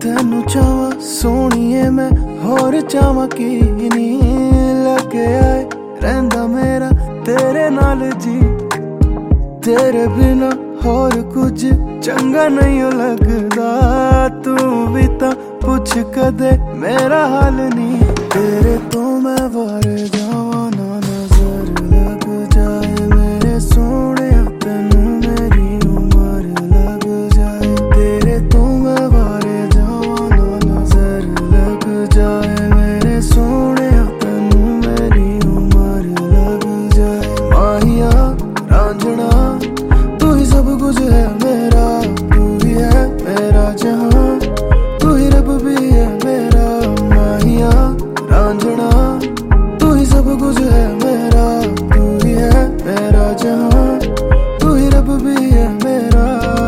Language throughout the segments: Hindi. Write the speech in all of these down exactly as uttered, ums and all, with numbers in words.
तेनू चावा सोनिए मैं होर चावा की नी लगे आए रहिंदा मेरा तेरे नाल जी। तेरे बिना होर कुछ चंगा नहीं लगदा। तू भी तां पुछ कदे मेरा हाल नहीं। तेरे तो मैं वार जावां ना नजर लग जाए मेरे सोने तेनू मेरी उमर लग जाए। तेरे तो मैं वार जावां ना नजर लग जाए मेरे सोने तेनू मेरी उमर लग जाए। माहिया रांझना तू ही सब कुछ है मेरा। तू ही है मेरा जहां तू ही रब भी है मेरा। माहिया रांझना तू ही सब कुछ है मेरा। तू ही है मेरा जहां तू ही रब भी है मेरा।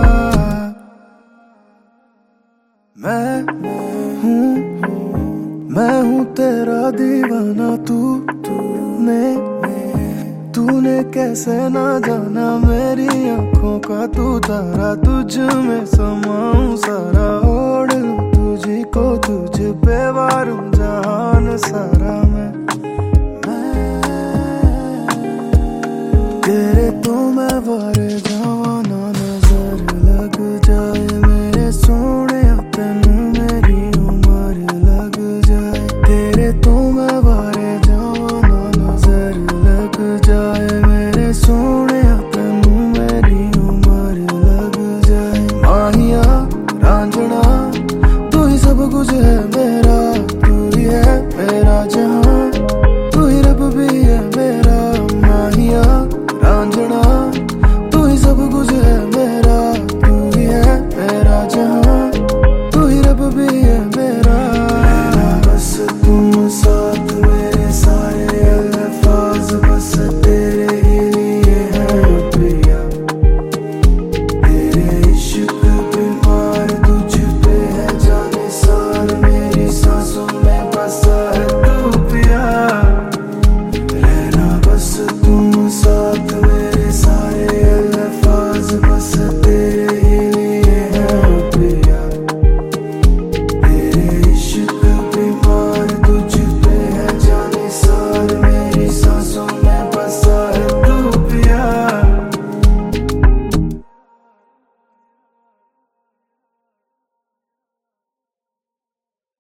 मैं हूँ मैं हूँ तेरा दीवाना। तू तूने तूने कैसे ना जाना मेरी आंखों का तू तारा। तुझ में समाऊं सारा ओढ़ लूं तुझी को तुझ पे वारूं जहान सारा मैं।